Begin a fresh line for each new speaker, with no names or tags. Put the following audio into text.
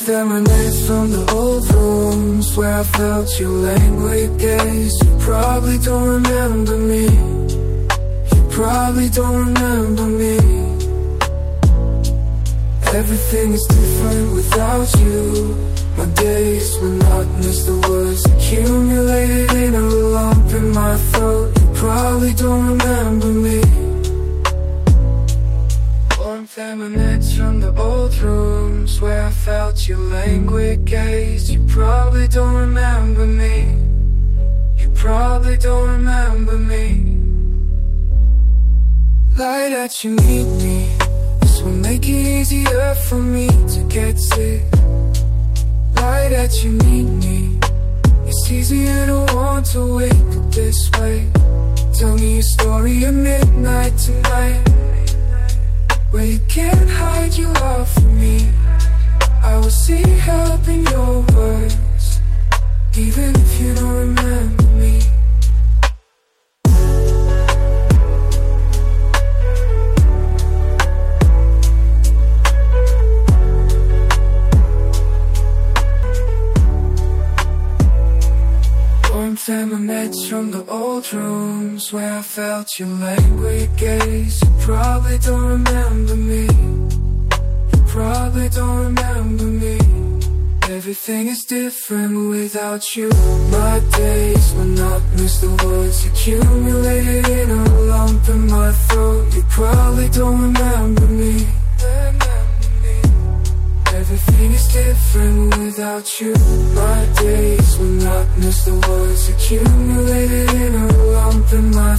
emanates from the old rooms where I felt your languid gaze. You probably don't remember me. You probably don't remember me. Everything is different without you. My days monotonous, the words accumulated in a lump in my throat. You probably don't remember me. Warmth emanates from the old rooms where I felt your languid gaze. You probably don't remember me. You probably don't remember me. Light that you need me. This will make it easier for me to get sick. Light that you need me. It's easier to want to wake up this way. Tell me a story at midnight tonight, where you can't hide your love for me. I will see help in your words, even if you don't remember me. Warmth emanates from the old rooms where I felt your languid gaze. You probably don't remember me. You probably don't remember me. Everything is different without you. My days monotonous, the words accumulated in a lump in my throat. You probably don't remember me. Everything is different without you. My days monotonous, the words accumulated in a lump in my